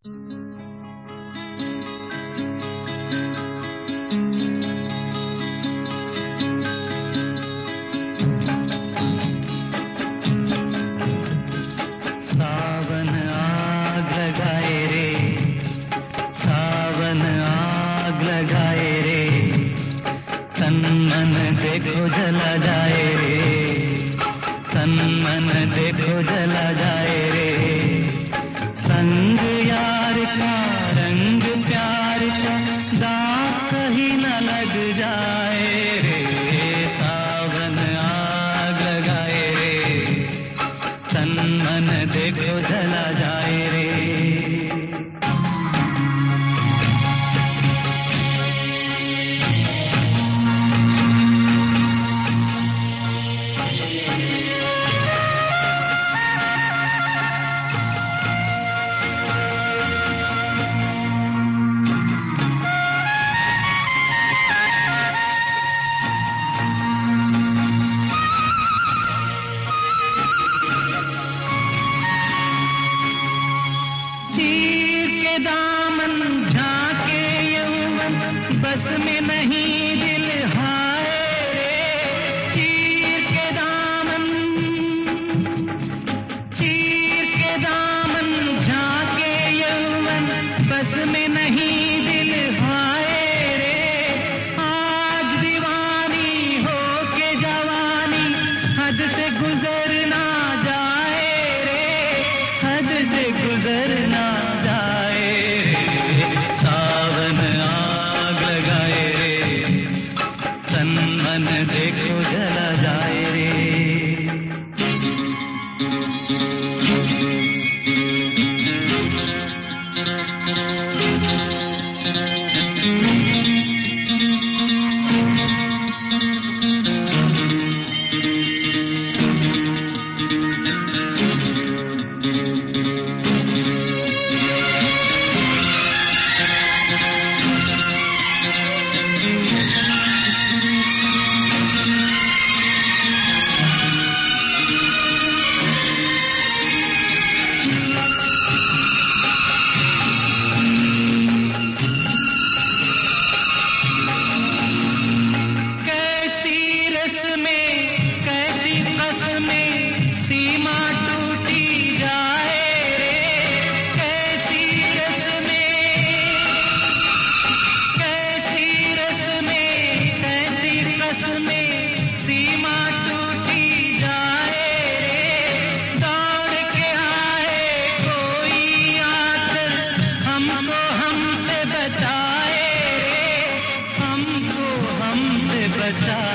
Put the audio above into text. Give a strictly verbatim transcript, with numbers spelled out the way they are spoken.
सावन आग लगाए रे, सावन आग लगाए रे, तन मन देखो जला जाए रे, तन मन देखो जला जाए रे। संग यार का रंग प्यार का दाग कहीं न लग जाए रे, सावन आग लगाए रे, तन मन देखो जला जाए रे। चीर के दामन झांके यौवन, बस में नहीं दिल हाय रे। चीर के दामन, चीर के दामन झांके यौवन, बस में नहीं दिल हाय रे। आज दीवानी हो के जवानी, हद से गुजर ना जाए रे, हद से गुजर ना जाए रे। सावन आग लगाए रे, तन मन देखो जला जाए रे। बचा